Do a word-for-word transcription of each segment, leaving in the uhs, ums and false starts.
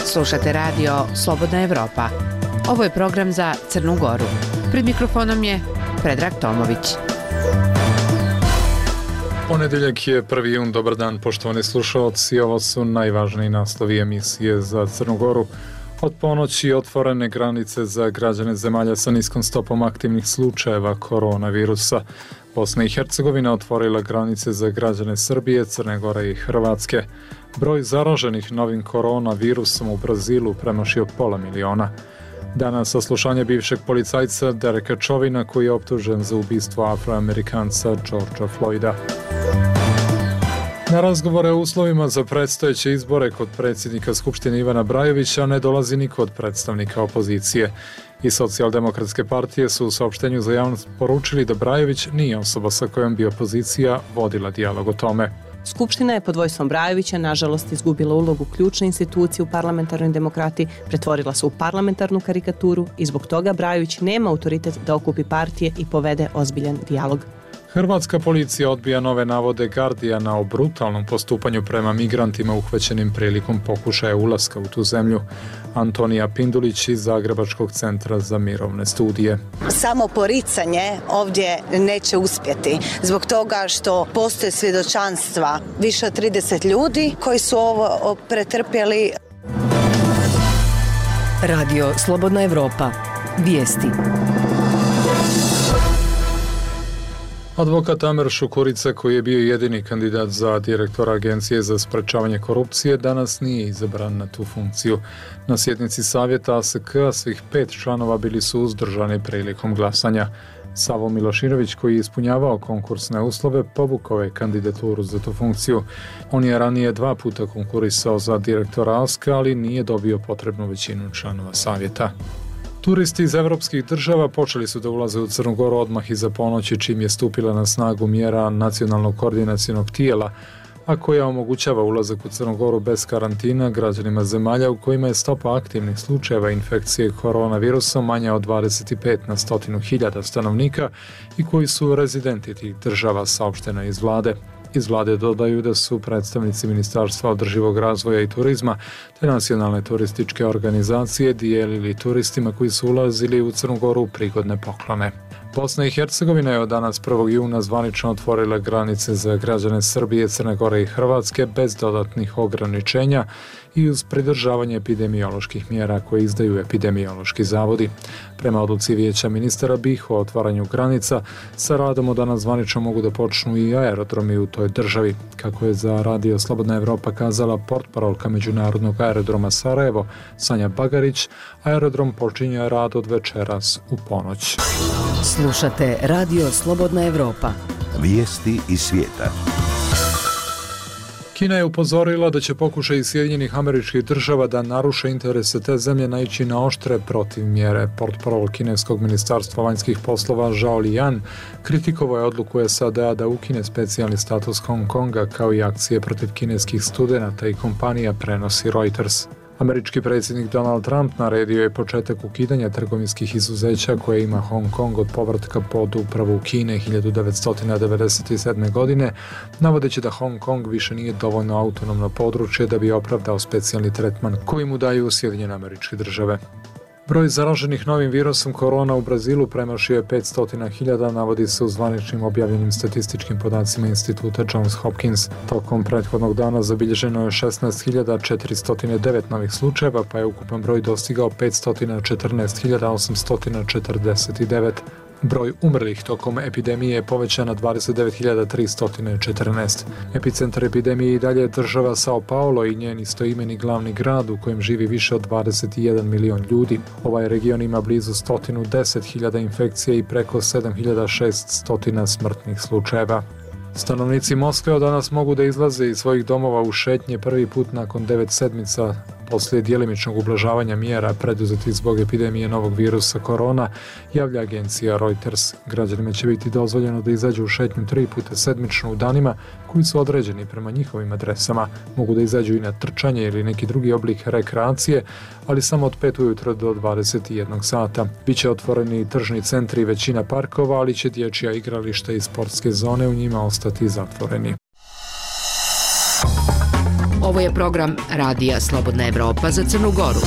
Slušate radio Slobodna Evropa. Ovo je program za Crnu Goru. Pred mikrofonom je Predrag Tomović. Ponedeljak je prvi jun. Dobar dan, poštovani slušalci. Ovo su najvažniji naslovi emisije za Crnu Goru. Od ponoći otvorene granice za građane zemalja sa niskom stopom aktivnih slučajeva koronavirusa. Bosna i Hercegovina otvorila granice za građane Srbije, Crne Gore i Hrvatske. Broj zaraženih novim koronavirusom u Brazilu premašio pola miliona. Danas saslušanje bivšeg policajca Dereka Chauvina koji je optužen za ubistvo Afroamerikanca Georgea Floyda. Na razgovore o uslovima za predstojeće izbore kod predsjednika Skupštine Ivana Brajovića ne dolazi niko od predstavnika opozicije. I Socijaldemokratske partije su u saopštenju za javnost poručili da Brajović nije osoba sa kojom bi opozicija vodila dijalog o tome. Skupština je pod vojstvom Brajovića nažalost izgubila ulogu ključne institucije u parlamentarnoj demokratiji, pretvorila se u parlamentarnu karikaturu i zbog toga Brajović nema autoritet da okupi partije i povede ozbiljan dijalog. Hrvatska policija odbija nove navode Guardiana o brutalnom postupanju prema migrantima uhvaćenim prilikom pokušaja ulaska u tu zemlju. Antonija Pindulić iz Zagrebačkog centra za mirovne studije. Samo poricanje ovdje neće uspjeti zbog toga što postoje svjedočanstva više od trideset ljudi koji su ovo pretrpjeli. Radio Slobodna Evropa. Vijesti. Advokat Amer Šukurica, koji je bio jedini kandidat za direktora Agencije za sprečavanje korupcije, danas nije izabran na tu funkciju. Na sjednici savjeta A S K svih pet članova bili su uzdržani prilikom glasanja. Savo Milošinović, koji je ispunjavao konkursne uslove, povukao je kandidaturu za tu funkciju. On je ranije dva puta konkurisao za direktora A S K, ali nije dobio potrebnu većinu članova savjeta. Turisti iz evropskih država počeli su da ulaze u Crnu Goru odmah iza ponoći čim je stupila na snagu mjera nacionalnog koordinacionog tijela, a koja omogućava ulazak u Crnu Goru bez karantina građanima zemalja u kojima je stopa aktivnih slučajeva infekcije koronavirusom manja od dvadeset pet na stotinu hiljada stanovnika i koji su rezidenti tih država, saopšteno iz vlade. Iz vlade dodaju da su predstavnici Ministarstva održivog razvoja i turizma te nacionalne turističke organizacije dijelili turistima koji su ulazili u Crnu Goru prigodne poklone. Bosna i Hercegovina je od danas prvog juna zvanično otvorila granice za građane Srbije, Crne Gore i Hrvatske bez dodatnih ograničenja i uz pridržavanje epidemioloških mjera koje izdaju epidemiološki zavodi. Prema odluci Vijeća ministara B i H o otvaranju granica, sa radom od danas zvanično mogu da počnu i aerodromi u toj državi. Kako je za Radio Slobodna Evropa kazala portparolka Međunarodnog aerodroma Sarajevo, Sanja Bagarić, aerodrom počinje rad od večeras u ponoć. Slušate Radio Slobodna Evropa. Vijesti iz svijeta. Kina je upozorila da će pokušaj Sjedinjenih Američkih Država da naruše interese te zemlje naići na oštre protivmjere. Portparol kineskog ministarstva vanjskih poslova Zhao Lijan kritikovao je odluku S A D-a da ukine specijalni status Hong Konga kao i akcije protiv kineskih studenata i kompanija, prenosi Reuters. Američki predsjednik Donald Trump naredio je početak ukidanja trgovinskih izuzeća koje ima Hong Kong od povratka pod upravu Kine hiljadu devetsto devedeset sedme. godine, navodeći da Hong Kong više nije dovoljno autonomno područje da bi opravdao specijalni tretman koji mu daju Sjedinjene Američke Države. Broj zaraženih novim virusom korona u Brazilu premašio je petsto hiljada, navodi se u zvaničnim objavljenim statističkim podacima instituta Johns Hopkins. Tokom prethodnog dana zabilježeno je šesnaest hiljada četiristo devet novih slučajeva, pa je ukupan broj dostigao petsto četrnaest hiljada osamsto četrdeset devet. Broj umrlih tokom epidemije je povećan na dvadeset devet hiljada tristo četrnaest. Epicentar epidemije i dalje je država Sao Paulo i njen istoimeni glavni grad u kojem živi više od dvadeset jedan milion ljudi. Ovaj region ima blizu sto deset hiljada infekcija i preko sedam hiljada šeststo smrtnih slučajeva. Stanovnici Moskve od danas mogu da izlaze iz svojih domova u šetnje prvi put nakon devet sedmica poslije djelimičnog ublažavanja mjera preduzetih zbog epidemije novog virusa korona, javlja agencija Reuters. Građanima će biti dozvoljeno da izađu u šetnju tri puta sedmično u danima koji su određeni prema njihovim adresama. Mogu da izađu i na trčanje ili neki drugi oblik rekreacije, ali samo od pet ujutro do dvadeset jedan sata. Biće otvoreni tržni centri i većina parkova, ali će dječja igrališta i sportske zone u njima ostati zatvoreni. Ovo je program Radija Slobodna Evropa za Crnu Goru.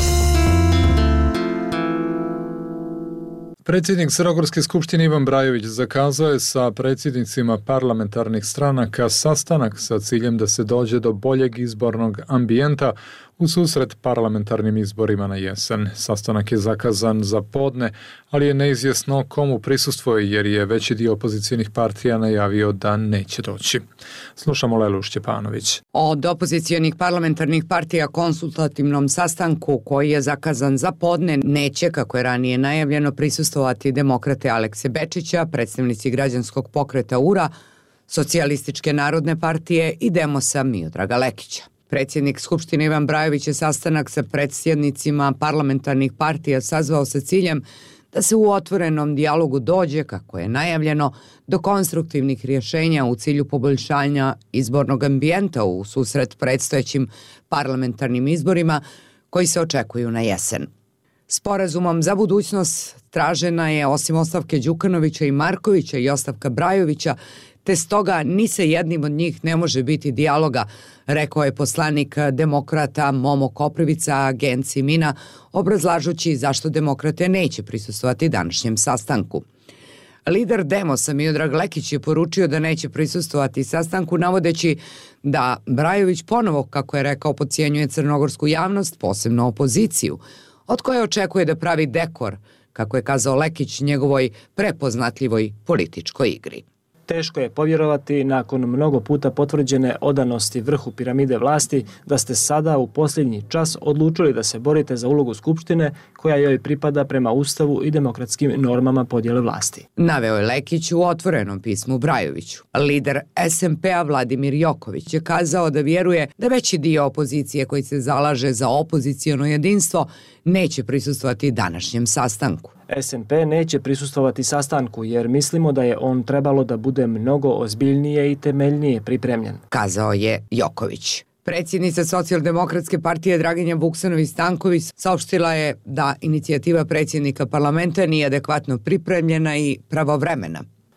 Predsjednik Crnogorske skupštine Ivan Brajović zakazao je sa predsjednicima parlamentarnih stranaka sastanak sa ciljem da se dođe do boljeg izbornog ambijenta u susret parlamentarnim izborima na jesen. Sastanak je zakazan za podne, ali je neizvjesno komu prisustvuje jer je veći dio opozicijnih partija najavio da neće doći. Slušamo Lelu Šćepanović. Od opozicijonih parlamentarnih partija konsultativnom sastanku koji je zakazan za podne neće, kako je ranije najavljeno, prisustvovati demokrate Alekse Bečića, predstavnici građanskog pokreta U R A, Socijalističke narodne partije i Demosa Miodraga Lekića. Predsjednik Skupštine Ivan Brajović je sastanak sa predsjednicima parlamentarnih partija sazvao sa ciljem da se u otvorenom dijalogu dođe, kako je najavljeno, do konstruktivnih rješenja u cilju poboljšanja izbornog ambijenta u susret predstojećim parlamentarnim izborima koji se očekuju na jesen. Sporazumom za budućnost tražena je, osim ostavke Đukanovića i Markovića i ostavka Brajovića, te stoga ni sa jednim od njih ne može biti dijaloga, rekao je poslanik demokrata Momo Koprivica agenciji Mina, obrazlažući zašto demokrate neće prisustvovati današnjem sastanku. Lider Demosa Miodrag Lekić je poručio da neće prisustvovati sastanku, navodeći da Brajović ponovo, kako je rekao, podcjenjuje crnogorsku javnost, posebno opoziciju, od koje očekuje da pravi dekor, kako je kazao Lekić, njegovoj prepoznatljivoj političkoj igri. Teško je povjerovati, nakon mnogo puta potvrđene odanosti vrhu piramide vlasti, da ste sada u posljednji čas odlučili da se borite za ulogu Skupštine koja joj pripada prema Ustavu i demokratskim normama podjele vlasti. Naveo je Lekić u otvorenom pismu Brajoviću. Lider S M P-a Vladimir Joković je kazao da vjeruje da veći dio opozicije koji se zalaže za opoziciono jedinstvo neće prisustvovati današnjem sastanku. S M P neće prisustvovati sastanku jer mislimo da je on trebalo da bude mnogo ozbiljnije i temeljnije pripremljen, kazao je Joković. Predsjednica Socijaldemokratske partije Draginja Vuksanović-Stanković saopštila je da inicijativa predsjednika parlamenta nije adekvatno pripremljena i pravovremena.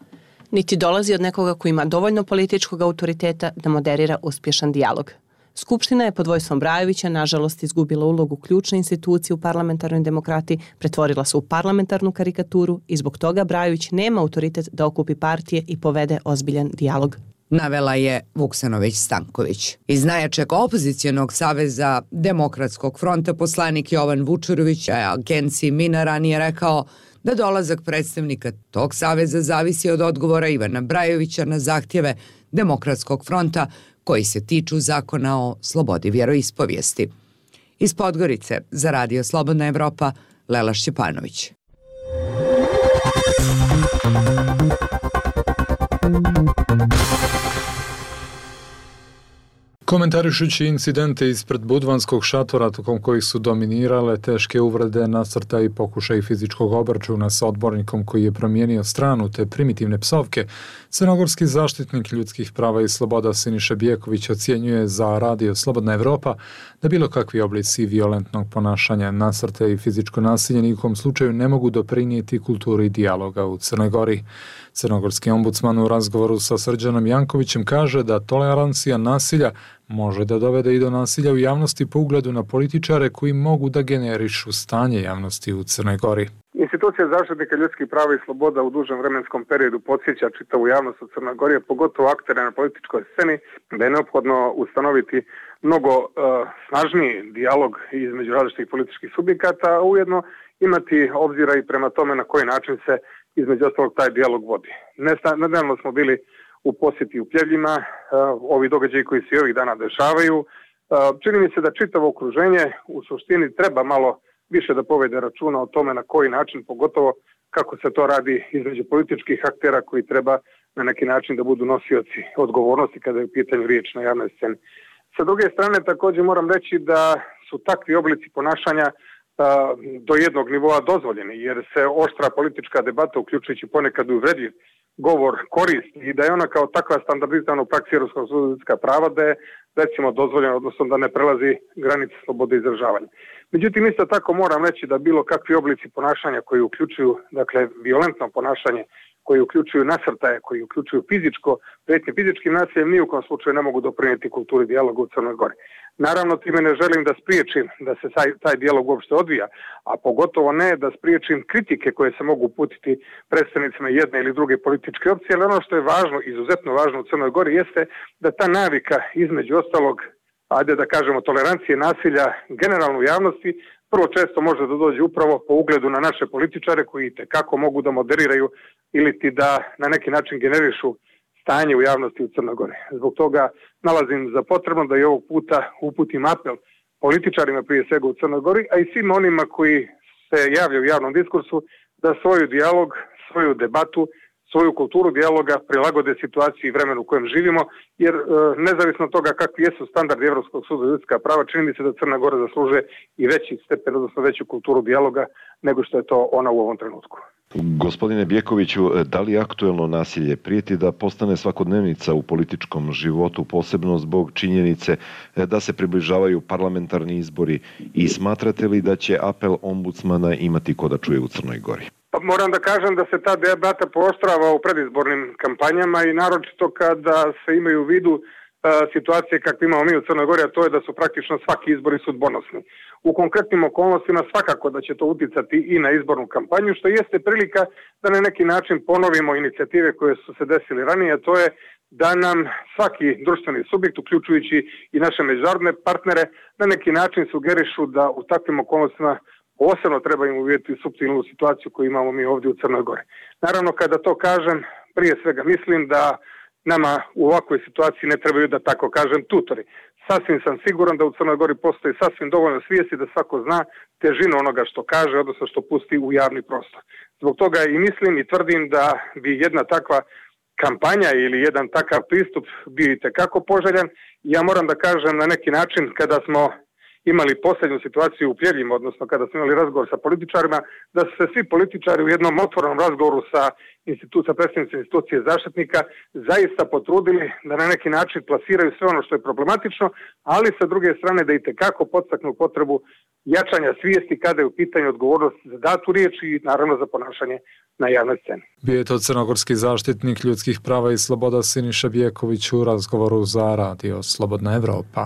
Niti dolazi od nekoga koji ima dovoljno političkog autoriteta da moderira uspješan dijalog. Skupština je pod vojstvom Brajovića nažalost izgubila ulogu ključne institucije u parlamentarnoj demokratiji, pretvorila se u parlamentarnu karikaturu i zbog toga Brajović nema autoritet da okupi partije i povede ozbiljan dijalog. Navela je Vuksanović-Stanković. Iz najjačeg opozicijonog saveza Demokratskog fronta poslanik Jovan Vučurović, a agenciji Mina ranije rekao da dolazak predstavnika tog saveza zavisi od odgovora Ivana Brajovića na zahtjeve Demokratskog fronta koji se tiču zakona o slobodi vjeroispovijesti. Iz Podgorice za Radio Slobodna Evropa, Lela Šćepanović. Komentarišući incidente ispred budvanskog šatora tokom kojih su dominirale teške uvrede, nasrta i pokušaj fizičkog obračuna sa odbornikom koji je promijenio stranu te primitivne psovke, crnogorski zaštitnik ljudskih prava i sloboda Siniša Bijeković ocjenjuje za Radio Slobodna Evropa da bilo kakvi oblici violentnog ponašanja, nasrte i fizičko nasilje nikom slučaju ne mogu doprinijeti kulturi dijaloga u Crnoj Gori. Crnogorski ombudsman u razgovoru sa Srđanom Jankovićem kaže da tolerancija nasilja može da dovede i do nasilja u javnosti po ugledu na političare koji mogu da generišu stanje javnosti u Crnoj Gori. Institucija zaštitnika ljudskih prava i sloboda u dužem vremenskom periodu podsjeća čitavu javnost u Crnoj Gori, pogotovo aktere na političkoj sceni, da je neophodno ustanoviti mnogo uh, snažniji dijalog između različitih političkih subjekata, a ujedno imati obzira i prema tome na koji način se između ostalog taj dijalog vodi. Nedavno smo bili u posjeti u Pljevljima, uh, ovi događaji koji se ovih dana dešavaju. Uh, čini mi se da čitavo okruženje u suštini treba malo više da povede računa o tome na koji način, pogotovo kako se to radi između političkih aktera koji treba na neki način da budu nosioci odgovornosti kada je u pitanju riječ na javnoj sceni. Sa druge strane također moram reći da su takvi oblici ponašanja a, do jednog nivoa dozvoljeni, jer se oštra politička debata, uključujući ponekad uvredljiv govor, koristi i da je ona kao takva standardizirana u praksi europskog suda za ljudska prava, da je recimo dozvoljeno, odnosno da ne prelazi granice slobode izražavanja. Međutim, isto tako moram reći da bilo kakvi oblici ponašanja koji uključuju, dakle, violentno ponašanje, koji uključuju nasrtaje, koji uključuju fizičko, prijetnje fizičkim nasiljem, ni u kom slučaju ne mogu doprinijeti kulturi dijaloga u Crnoj Gori. Naravno, time ne želim da spriječim da se taj, taj dijalog uopšte odvija, a pogotovo ne da spriječim kritike koje se mogu uputiti predstavnicima jedne ili druge političke opcije, ali ono što je važno, izuzetno važno u Crnoj Gori jeste da ta navika između ostalog, ajde da kažemo, tolerancije nasilja generalno u javnosti, prvo često može da dođe upravo po ugledu na naše političare koji tekako mogu da moderiraju ili ti da na neki način generišu stanje u javnosti u Crnoj Gori. Zbog toga nalazim za potrebno da i ovog puta uputim apel političarima prije svega u Crnoj Gori, a i svima onima koji se javljaju u javnom diskursu da svoju dijalog, svoju debatu, svoju kulturu dijaloga prilagode situaciji i vremenu u kojem živimo, jer e, nezavisno od toga kakvi jesu standardi Evropskog suda za ljudska prava, čini mi se da Crna Gora zaslužuje i veći stepen, odnosno veću kulturu dijaloga nego što je to ona u ovom trenutku. Gospodine Bjekoviću, da li aktuelno nasilje prijeti da postane svakodnevnica u političkom životu, posebno zbog činjenice da se približavaju parlamentarni izbori, i smatrate li da će apel ombudsmana imati ko da čuje u Crnoj Gori? Pa moram da kažem da se ta debata pooštrava u predizbornim kampanjama i naročito kada se imaju u vidu situacije kakve imamo mi u Crnoj Gori, a to je da su praktično svaki izbori sudbonosni. U konkretnim okolnostima svakako da će to uticati i na izbornu kampanju, što jeste prilika da na neki način ponovimo inicijative koje su se desile ranije, a to je da nam svaki društveni subjekt, uključujući i naše međunarodne partnere, na neki način sugerišu da u takvim okolnostima posebno treba im uvijeti suptilnu situaciju koju imamo mi ovdje u Crnoj Gori. Naravno, kada to kažem, prije svega mislim da nama u ovakvoj situaciji ne trebaju, da tako kažem, tutori. Sasvim sam siguran da u Crnoj Gori postoji sasvim dovoljno svijesti da svako zna težinu onoga što kaže, odnosno što pusti u javni prostor. Zbog toga i mislim i tvrdim da bi jedna takva kampanja ili jedan takav pristup bio itekako poželjan. Ja moram da kažem na neki način, kada smo imali posljednju situaciju u Pljeljima, odnosno kada smo imali razgovor sa političarima, da su se svi političari u jednom otvorenom razgovoru sa institucija, predstavnici institucije zaštitnika zaista potrudili da na neki način plasiraju sve ono što je problematično, ali sa druge strane da itekako podstaknu potrebu jačanja svijesti kada je u pitanju odgovornost za datu riječ i naravno za ponašanje na javnoj sceni. Bio je to crnogorski zaštitnik ljudskih prava i sloboda Siniša Bjeković u razgovoru za radio Slobodna Evropa.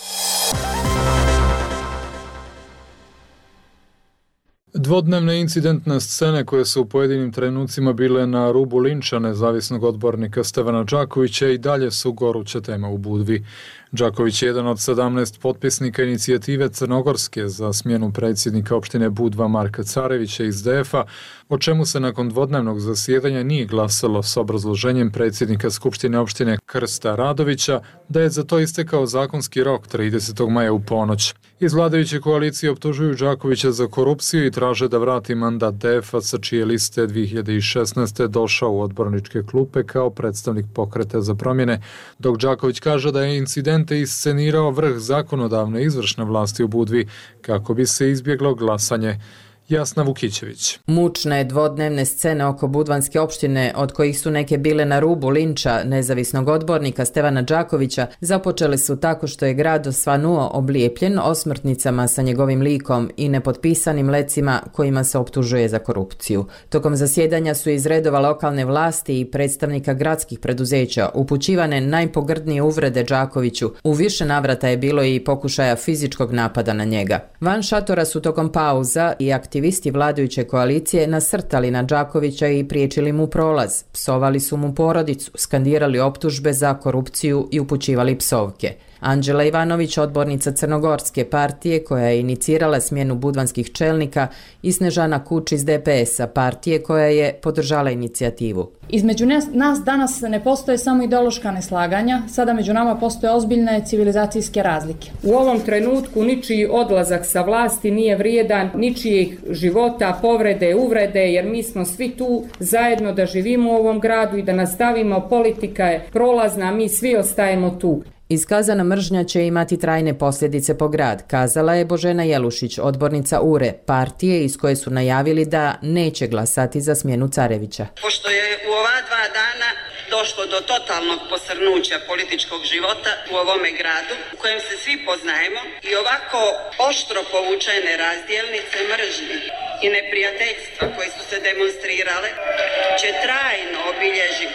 Dvodnevne incidentne scene koje su u pojedinim trenucima bile na rubu linča nezavisnog odbornika Stevana Đakovića i dalje su goruća tema u Budvi. Đaković je jedan od sedamnaest potpisnika inicijative Crnogorske za smjenu predsjednika opštine Budva Marka Carevića iz D F-a, o čemu se nakon dvodnevnog zasjedanja nije glasalo s obrazloženjem predsjednika Skupštine opštine Krsta Radovića da je za to istekao zakonski rok tridesetog maja u ponoć. Iz vladajuće koalicije optužuju Đakovića za korupciju i traže da vrati mandat D F-a sa čije liste dvije hiljade šesnaeste. došao u odborničke klupe kao predstavnik Pokreta za promjene, dok Đaković kaže da je incidente iscenirao vrh zakonodavne izvršne vlasti u Budvi kako bi se izbjeglo glasanje. Jasna Vukićević. Mučne dvodnevne scene oko budvanske opštine, od kojih su neke bile na rubu linča nezavisnog odbornika Stevana Đakovića, započele su tako što je grad osvanuo oblijepljen osmrtnicama sa njegovim likom i nepotpisanim lecima kojima se optužuje za korupciju. Tokom zasjedanja su iz redova lokalne vlasti i predstavnika gradskih preduzeća upućivane najpogrdnije uvrede Đakoviću. U više navrata je bilo i pokušaja fizičkog napada na njega. Van šatora su tokom pauza i aktivisti vladajuće koalicije nasrtali na Đakovića i priječili mu prolaz, psovali su mu porodicu, skandirali optužbe za korupciju i upućivali psovke. Anđela Ivanović, odbornica Crnogorske partije koja je inicirala smjenu budvanskih čelnika, i Snežana Kuč iz D P S-a, partije koja je podržala inicijativu. Između nas danas ne postoje samo ideološka neslaganja, sada među nama postoje ozbiljne civilizacijske razlike. U ovom trenutku ničiji odlazak sa vlasti nije vrijedan ničijih života, povrede, uvrede, jer mi smo svi tu zajedno da živimo u ovom gradu i da nastavimo, politika je prolazna, mi svi ostajemo tu. Iskazana mržnja će imati trajne posljedice po grad, kazala je Božena Jelušić, odbornica U R E, partije iz koje su najavili da neće glasati za smjenu Carevića. Pošto je u ova dva dana došlo do totalnog posrnuća političkog života u ovome gradu, u kojem se svi poznajemo, i ovako oštro povučene razdjelnice mržnje i neprijateljstva koje su se demonstrirale će trajno obilježiti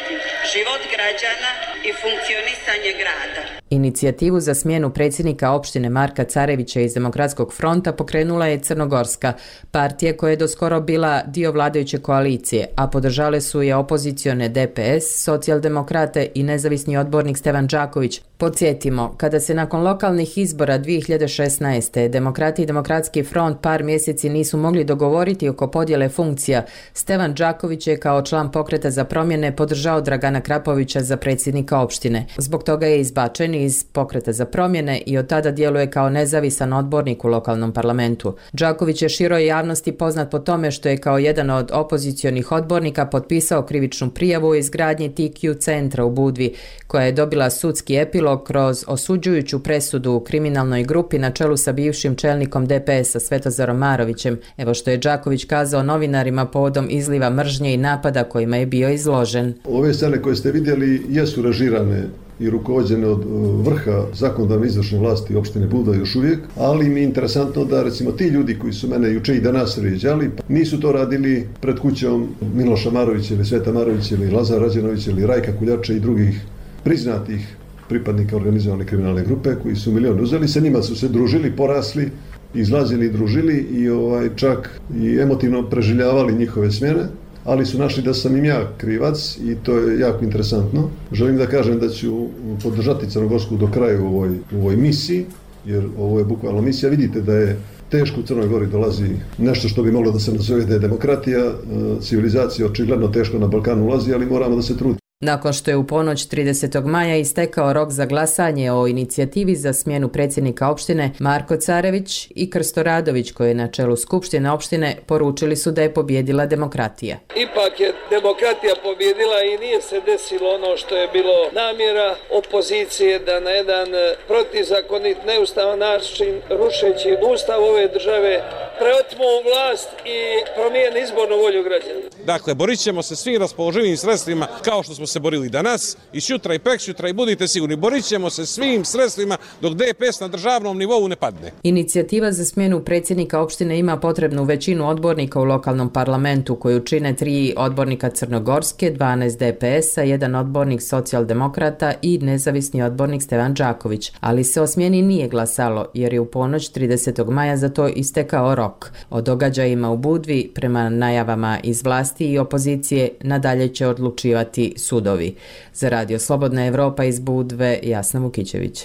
život građana i funkcionisanje grada. Inicijativu za smjenu predsjednika opštine Marka Carevića iz Demokratskog fronta pokrenula je Crnogorska, partija koja je doskoro bila dio vladajuće koalicije, a podržale su je opozicione D P S, socijaldemokrate i nezavisni odbornik Stevan Đaković. Podsjetimo, kada se nakon lokalnih izbora dvije hiljade šesnaeste. Demokrati i Demokratski front par mjeseci nisu mogli dogovoriti oko podjele funkcija, Stevan Đaković je kao član Pokreta za promjene podržao Dragana Krapovića za predsjednika opštine. Zbog toga je izbačen iz Pokreta za promjene i od tada djeluje kao nezavisan odbornik u lokalnom parlamentu. Đaković je široj javnosti poznat po tome što je kao jedan od opozicionih odbornika potpisao krivičnu prijavu o izgradnji T Q centra u Budvi, koja je dobila sudski epilog kroz osuđujuću presudu u kriminalnoj grupi na čelu sa bivšim čelnikom D P S-a Svetozarom Marovićem. Evo što je Đaković kazao novinarima povodom izliva mržnje i napada kojima je bio izložen. Ove scene koje ste vidjeli jesu režirane i rukovođene od vrha zakonodavne izvršne vlasti opštine Budva još uvijek, ali mi je interesantno da recimo ti ljudi koji su mene juče i danas vrijeđali, nisu to radili pred kućom Miloša Marovića ili Sveta Marovića ili Lazara Rađenovića ili Rajka Kuljača i drugih priznatih pripadnika organizovane kriminalne grupe koji su milion uzeli, sa njima su se družili, porasli, izlazili i družili i ovaj, čak i emotivno preživljavali njihove smjene, ali su našli da sam im ja krivac i to je jako interesantno. Želim da kažem da ću podržati Crnogorsku do kraja u ovoj, u ovoj misiji, jer ovo je bukvalno misija. Vidite da je teško u Crnoj Gori dolazi nešto što bi moglo da se nazove da je demokratija, civilizacija očigledno teško na Balkanu ulazi, ali moramo da se trudimo. Nakon što je u ponoć tridesetog maja istekao rok za glasanje o inicijativi za smjenu predsjednika opštine, Marko Carević i Krsto Radović, koji je na čelu Skupštine opštine, poručili su da je pobjedila demokratija. Ipak je demokratija pobjedila i nije se desilo ono što je bilo namjera opozicije da na jedan protizakonit, neustavan način, rušeći ustav ove države, preotmu vlast i promijeni izbornu volju građana. Dakle, borit ćemo se svim raspoloživim sredstvima kao što smo se borili danas i sutra i preksutra i budite sigurni, borit ćemo se svim sredstvima dok D P S na državnom nivou ne padne. Inicijativa za smjenu predsjednika opštine ima potrebnu većinu odbornika u lokalnom parlamentu koju čine tri odbornika Crnogorske, dvanaest D P S-a, jedan odbornik socijaldemokrata i nezavisni odbornik Stevan Đaković, ali se o smjeni nije glasalo jer je u ponoć tridesetog maja za to istekao rok. O događajima u Budvi prema najavama iz vlasti i opozicije nadalje će odlučivati sudovi. Za Radio Slobodna Evropa iz Budve, Jasna Vukićević.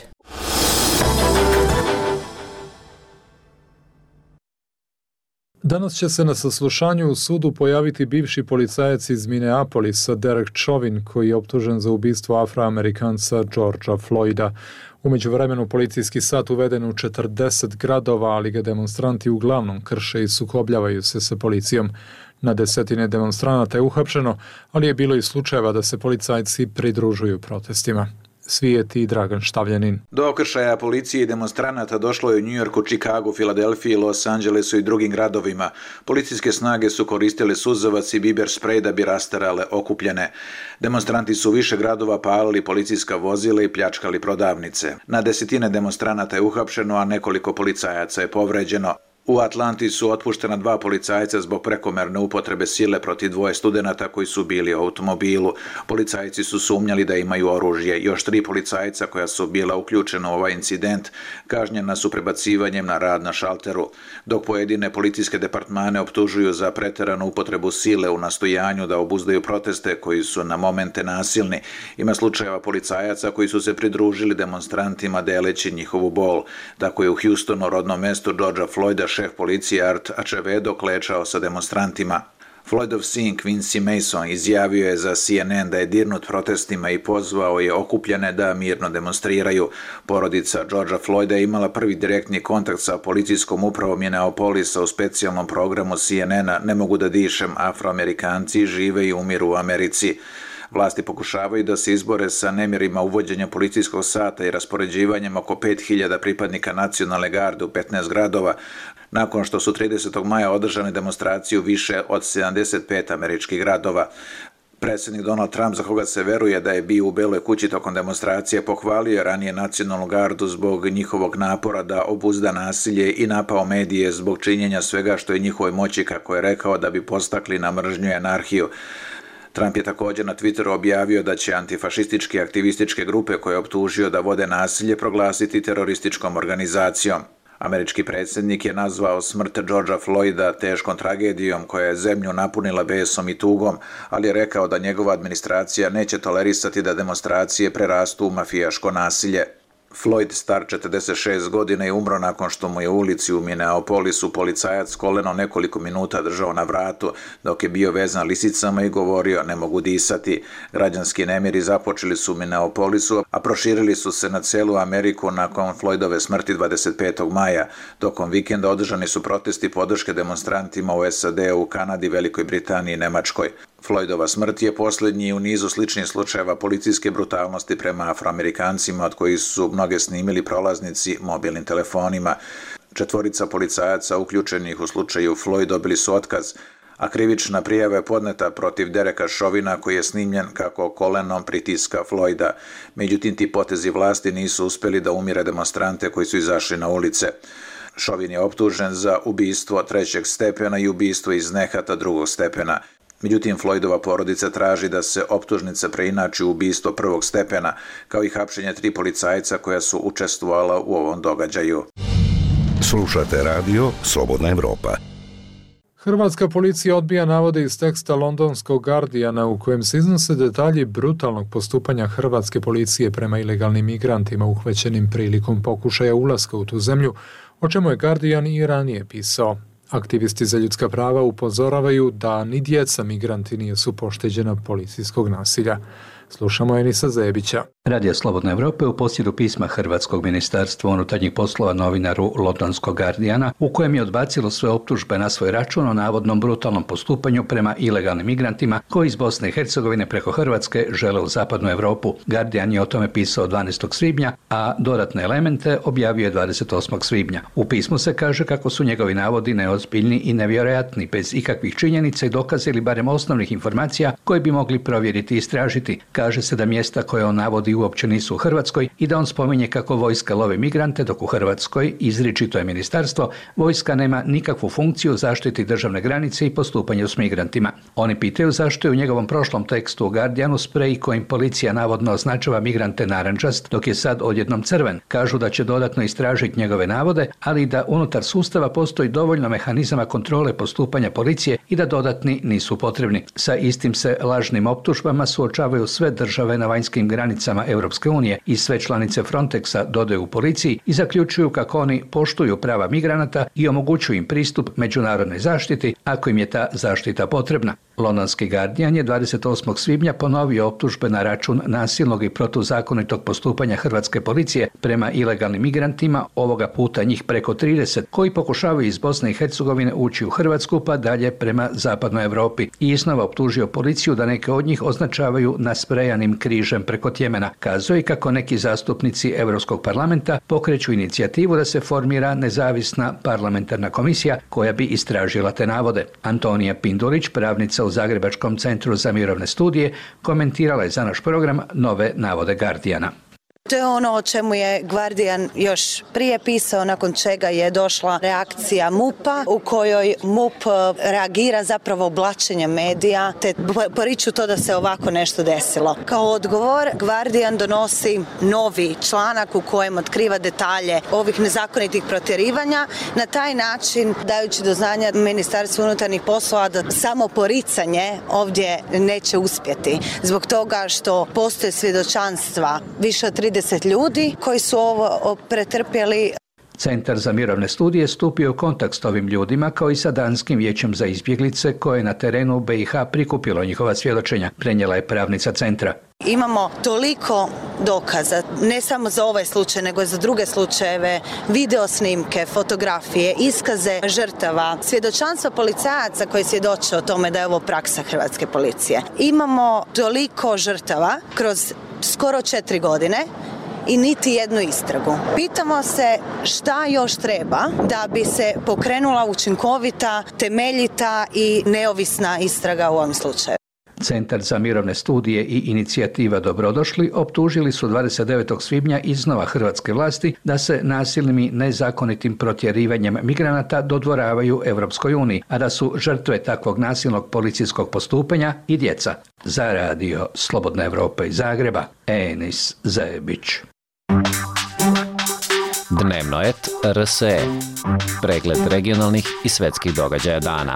Danas će se na saslušanju u sudu pojaviti bivši policajac iz Minneapolisa Derek Chauvin, koji je optužen za ubistvo Afroamerikanca Georgea Floyda. U međuvremenu policijski sat uveden u četrdeset gradova, ali ga demonstranti uglavnom krše i sukobljavaju se sa policijom. Na desetine demonstranata je uhapšeno, ali je bilo i slučajeva da se policajci pridružuju protestima. Svijeti i Dragan Štavljanin. Do okršaja policije i demonstranata došlo je u Njujorku, Čikagu, Filadelfiji, Los Angelesu i drugim gradovima. Policijske snage su koristile suzavac i biber sprej da bi rastarale okupljene. Demonstranti su u više gradova palili policijska vozila i pljačkali prodavnice. Na desetine demonstranata je uhapšeno, a nekoliko policajaca je povređeno. U Atlanti su otpuštena dva policajca zbog prekomerne upotrebe sile protiv dvoje studenata koji su bili u automobilu. Policajci su sumnjali da imaju oružje. Još tri policajca koja su bila uključena u ovaj incident kažnjena su prebacivanjem na rad na šalteru, dok pojedine policijske departmane optužuju za preteranu upotrebu sile u nastojanju da obuzdaju proteste koji su na momente nasilni. Ima slučajeva policajaca koji su se pridružili demonstrantima deleći njihovu bol. Tako je u Houstonu, rodnom mestu Georgea Floyda, šef policije Art Acevedo klečao sa demonstrantima. Floydov sin Quincy Mason izjavio je za C N N da je dirnut protestima i pozvao je okupljene da mirno demonstriraju. Porodica Georgea Floyda je imala prvi direktni kontakt sa policijskom upravom Minneapolisa u specijalnom programu C N N-a Ne mogu da dišem, Afroamerikanci žive i umiru u Americi. Vlasti pokušavaju da se izbore sa nemirima uvođenja policijskog sata i raspoređivanjem oko pet hiljada pripadnika nacionalne garde u petnaest gradova, nakon što su tridesetog maja održane demonstracije u više od sedamdeset pet američkih gradova. Predsjednik Donald Trump, za koga se veruje da je bio u Beloj kući tokom demonstracije, pohvalio je ranije nacionalnu gardu zbog njihovog napora da obuzda nasilje i napao medije zbog činjenja svega što je njihovoj moći, kako je rekao, da bi postakli na mržnju i anarhiju. Trump je također na Twitteru objavio da će antifašističke aktivističke grupe koje je optužio da vode nasilje proglasiti terorističkom organizacijom. Američki predsjednik je nazvao smrt Georgea Floyda teškom tragedijom koja je zemlju napunila besom i tugom, ali je rekao da njegova administracija neće tolerisati da demonstracije prerastu u mafijaško nasilje. Floyd, star četrdeset šest godina, je umro nakon što mu je u ulici u Minneapolisu policajac koleno nekoliko minuta držao na vratu dok je bio vezan lisicama i govorio ne mogu disati. Građanski nemiri započeli su u Minneapolisu, a proširili su se na celu Ameriku nakon Floydove smrti dvadeset petog maja. Tokom vikenda održani su protesti podrške demonstrantima u S A D-u, Kanadi, Velikoj Britaniji i Nemačkoj. Floydova smrt je posljednji u nizu sličnih slučajeva policijske brutalnosti prema Afroamerikancima, od kojih su mnoge snimili prolaznici mobilnim telefonima. Četvorica policajaca uključenih u slučaju Floyd dobili su otkaz, a krivična prijava je podneta protiv Dereka Chauvina koji je snimljen kako kolenom pritiska Floyda. Međutim, ti potezi vlasti nisu uspjeli da umire demonstrante koji su izašli na ulice. Chauvin je optužen za ubistvo trećeg stepena i ubistvo iz nehata drugog stepena. Međutim, Floydova porodica traži da se optužnica preinači u ubistvo prvog stepena, kao i hapšenje tri policajca koja su učestvovala u ovom događaju. Slušate radio Slobodna Evropa. Hrvatska policija odbija navode iz teksta londonskog Guardiana u kojem se iznose detalji brutalnog postupanja hrvatske policije prema ilegalnim migrantima uhvaćenim prilikom pokušaja ulaska u tu zemlju, o čemu je Guardian i ranije pisao. Aktivisti za ljudska prava upozoravaju da ni djeca migranti nisu pošteđena policijskog nasilja. Slušamo Enisa Zebića. Radio Slobodna Evropa u posjedu pisma Hrvatskog ministarstva unutarnjih poslova novinaru londonskog Guardiana, u kojem je odbacilo sve optužbe na svoj račun o navodnom brutalnom postupanju prema ilegalnim migrantima koji iz Bosne i Hercegovine preko Hrvatske žele u zapadnu Evropu. Guardian je o tome pisao dvanaestog svibnja, a dodatne elemente objavio je dvadeset osmog svibnja. U pismu se kaže kako su njegovi navodi neozbiljni i nevjerojatni, bez ikakvih činjenica i dokaza ili barem osnovnih informacija koje bi mogli provjeriti i istražiti. Kaže se da mjesta koje on navodi uopće nisu u Hrvatskoj i da on spominje kako vojska lovi migrante, dok u Hrvatskoj, izričito je ministarstvo, vojska nema nikakvu funkciju zaštiti državne granice i postupanju s migrantima. Oni pitaju zašto je u njegovom prošlom tekstu u Guardianu sprej kojim policija navodno označava migrante narančast, dok je sad odjednom crven. Kažu da će dodatno istražiti njegove navode, ali da unutar sustava postoji dovoljno mehanizama kontrole postupanja policije i da dodatni nisu potrebni. Sa istim se lažnim optužbama suočavaju sve države na vanjskim granicama Europske unije i sve članice Frontexa, dodaju u policiji, i zaključuju kako oni poštuju prava migranata i omogućuju im pristup međunarodnoj zaštiti ako im je ta zaštita potrebna. Londonski Guardian je dvadeset osmog svibnja ponovio optužbe na račun nasilnog i protuzakonitog postupanja hrvatske policije prema ilegalnim migrantima, ovoga puta njih preko trideset, koji pokušavaju iz Bosne i Hercegovine ući u Hrvatsku pa dalje prema zapadnoj Europi, i iznova optužio policiju da neke od njih označavaju nasprejanim križem preko Tjemena. Kazuje kako neki zastupnici Europskog parlamenta pokreću inicijativu da se formira nezavisna parlamentarna komisija koja bi istražila te navode. Antonija Pindulić, pravnica u Zagrebačkom centru za mirovne studije, komentirala je za naš program nove navode Guardiana. To je ono o čemu je Guardian još prije pisao, nakon čega je došla reakcija MUP-a u kojoj MUP reagira zapravo oblačenjem medija te poriču to da se ovako nešto desilo. Kao odgovor Guardian donosi novi članak u kojem otkriva detalje ovih nezakonitih protjerivanja, na taj način dajući do znanja Ministarstvu unutarnjih poslova da samo poricanje ovdje neće uspjeti. Zbog toga što postoje svjedočanstva više od trideset ljudi koji su ovo pretrpjeli. Centar za mirovne studije stupio u kontakt s ovim ljudima kao i sa Danskim vijećem za izbjeglice koje je na terenu B i H prikupilo njihova svjedočenja, prenijela je pravnica centra. Imamo toliko dokaza, ne samo za ovaj slučaj, nego i za druge slučajeve, video snimke, fotografije, iskaze žrtava, svjedočanstva policajaca koji svjedoče o tome da je ovo praksa hrvatske policije. Imamo toliko žrtava kroz skoro četiri godine i niti jednu istragu. Pitamo se šta još treba da bi se pokrenula učinkovita, temeljita i neovisna istraga u ovom slučaju. Centar za mirovne studije i inicijativa Dobrodošli optužili su dvadeset devetog svibnja iznova hrvatske vlasti da se nasilnim i nezakonitim protjerivanjem migranata dodvoravaju Europskoj uniji, a da su žrtve takvog nasilnog policijskog postupanja i djeca. Za radio Slobodna Evropa iz Zagreba, Enis Zajebić. Dnevno et R S E. Pregled regionalnih i svetskih događaja dana.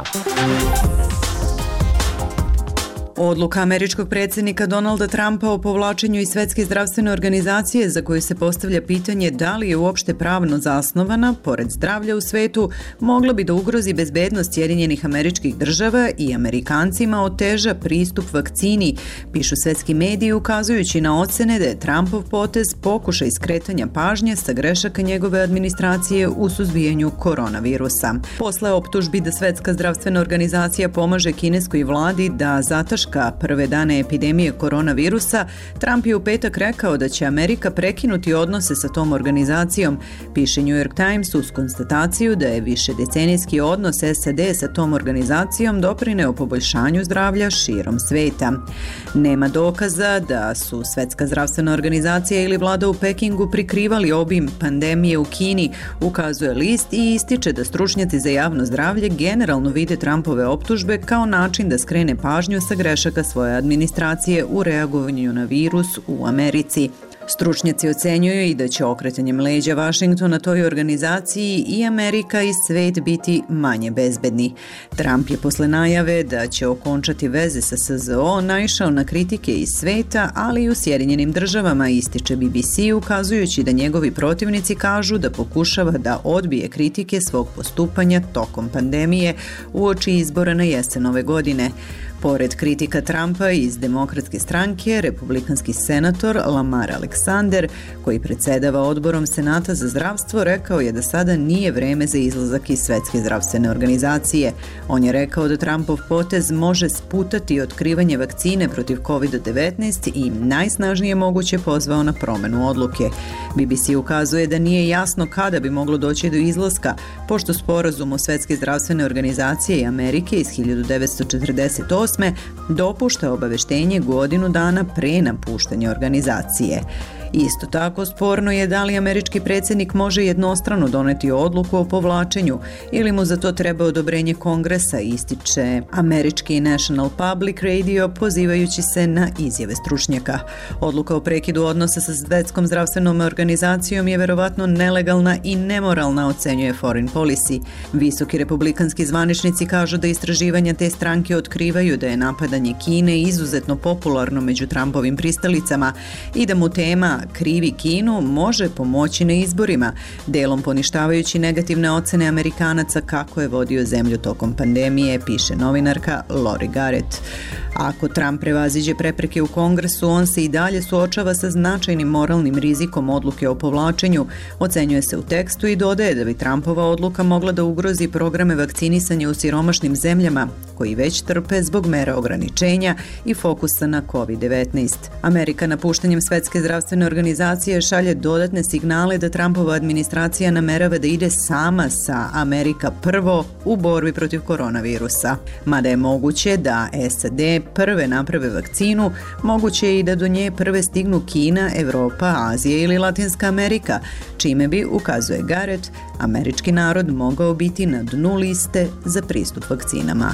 Odluka američkog predsjednika Donalda Trumpa o povlačenju iz Svjetske zdravstvene organizacije, za koju se postavlja pitanje da li je uopšte pravno zasnovana, pored zdravlja u svetu, mogla bi da ugrozi bezbednost Sjedinjenih Američkih Država i Amerikancima oteža pristup vakcini, pišu svetski mediji ukazujući na ocene da je Trumpov potez pokušaj skretanja pažnje sa grešaka njegove administracije u suzbijanju koronavirusa. Posle optužbi da Svjetska zdravstvena organizacija pomaže kineskoj vladi da zataška prve dane epidemije koronavirusa, Trump je u petak rekao da će Amerika prekinuti odnose sa tom organizacijom, piše New York Times uz konstataciju da je višedecenijski odnos S A D sa tom organizacijom doprineo poboljšanju zdravlja širom sveta. Nema dokaza da su Svjetska zdravstvena organizacija ili vlada u Pekingu prikrivali obim pandemije u Kini, ukazuje list i ističe da stručnjaci za javno zdravlje generalno vide Trumpove optužbe kao način da skrene pažnju sa grešaka svoje administracije u reagovanju na virus u Americi. Stručnjaci ocenjuju i da će okretanjem leđa Vašingtona toj organizaciji i Amerika i svet biti manje bezbedni. Trump je posle najave da će okončati veze sa S Z O naišao na kritike iz sveta, ali i u Sjedinjenim Državama, ističe B B C, ukazujući da njegovi protivnici kažu da pokušava da odbije kritike svog postupanja tokom pandemije uoči izbora na jesen ove godine. Pored kritika Trumpa iz Demokratske stranke, republikanski senator Lamar Alexander, koji predsedava odborom Senata za zdravstvo, rekao je da sada nije vreme za izlazak iz Svjetske zdravstvene organizacije. On je rekao da Trumpov potez može sputati otkrivanje vakcine protiv kovid devetnaest i najsnažnije moguće pozvao na promenu odluke. B B C ukazuje da nije jasno kada bi moglo doći do izlaska, pošto sporazum o Svjetske zdravstvene organizacije i Amerike iz hiljadu devetsto četrdeset osme dopušta obaveštenje godinu dana pre napuštanja organizacije. Isto tako sporno je da li američki predsjednik može jednostrano doneti odluku o povlačenju ili mu za to treba odobrenje Kongresa, ističe američki National Public Radio pozivajući se na izjave stručnjaka. Odluka o prekidu odnosa sa Svjetskom zdravstvenom organizacijom je verovatno nelegalna i nemoralna, ocenjuje Foreign Policy. Visoki republikanski zvaničnici kažu da istraživanja te stranke otkrivaju da je napadanje Kine izuzetno popularno među Trumpovim pristalicama i da mu tema krivi Kinu može pomoći na izborima, delom poništavajući negativne ocene Amerikanaca kako je vodio zemlju tokom pandemije, piše novinarka Lori Garrett. Ako Trump prevaziđe prepreke u Kongresu, on se i dalje suočava sa značajnim moralnim rizikom odluke o povlačenju, ocenjuje se u tekstu i dodaje da bi Trumpova odluka mogla da ugrozi programe vakcinisanja u siromašnim zemljama, koji već trpe zbog mera ograničenja i fokusa na kovid devetnaest. Amerika napuštanjem Svjetske zdravstvene organizacije šalje dodatne signale da Trumpova administracija namerava da ide sama sa Amerika prvo u borbi protiv koronavirusa. Mada je moguće da S A D prve naprave vakcinu, moguće je i da do nje prve stignu Kina, Evropa, Azija ili Latinska Amerika, čime bi, ukazuje Garrett, američki narod mogao biti na dnu liste za pristup vakcinama.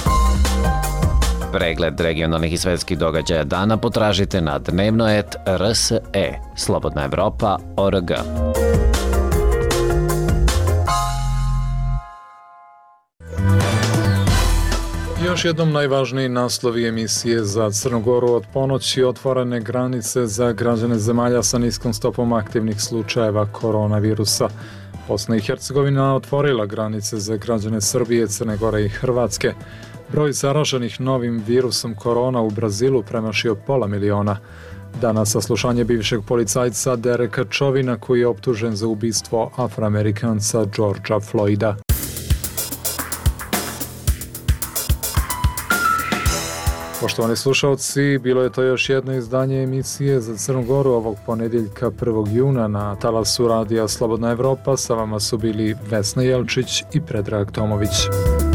Pregled regionalnih i svetskih događaja dana potražite na dnevno et R S E, Slobodna Evropa, O R G. Još jednom najvažniji naslovi emisije za Crnu Goru: od ponoći otvorene granice za građane zemalja sa niskom stopom aktivnih slučajeva koronavirusa. Bosna i Hercegovina otvorila granice za građane Srbije, Crne Gore i Hrvatske. Broj zaraženih novim virusom korona u Brazilu premašio pola miliona. Danas saslušanje bivšeg policajca Dereka Čovina, koji je optužen za ubistvo Afroamerikanca Georgea Floyda. Poštovani slušalci, bilo je to još jedno izdanje emisije za Crnu Goru ovog ponedjeljka prvog juna na talasu radija Slobodna Evropa. Sa vama su bili Vesna Jelčić i Predrag Tomović.